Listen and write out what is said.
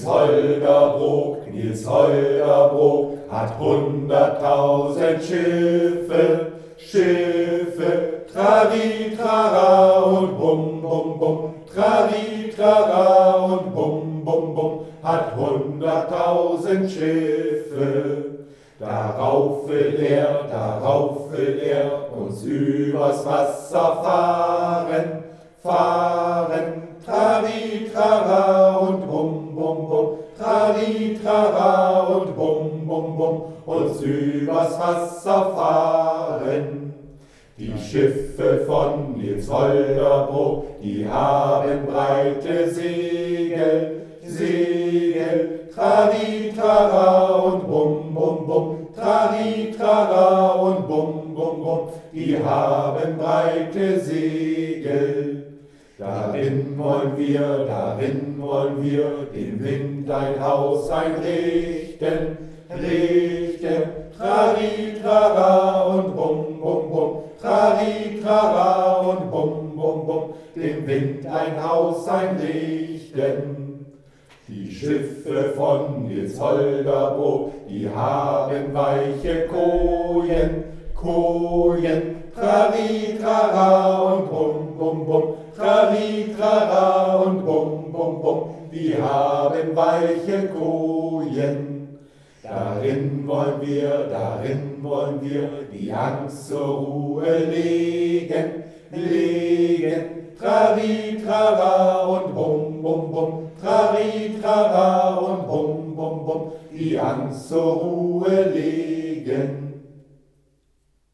Nils Holgerbrook hat 100.000 Schiffe, trari, trara und bum, bum, bum, trari, trara und bum, bum, bum, hat 100.000 Schiffe. Darauf will er uns übers Wasser fahren, trari, trara und bum, bum, bum, trari, trara und bum, bum, bum, uns übers Wasser fahren. Die Schiffe von Nils Holgerbrook, die haben breite Segel, trari, trara und bum, bum, bum, trari, trara und bum, bum, bum, die haben breite Segel. Darin wollen wir dem Wind ein Haus einrichten, trari, trara und bum, bum, bum, trari, trara und bum, bum, bum, dem Wind ein Haus einrichten. Die Schiffe von Nils Holgerbrook, die haben weiche Kojen, trari, trara und bum, bum, bum, trari, trara und bum, bum, bum, die haben weiche Kojen. Darin wollen wir die Angst zur Ruhe legen, trari,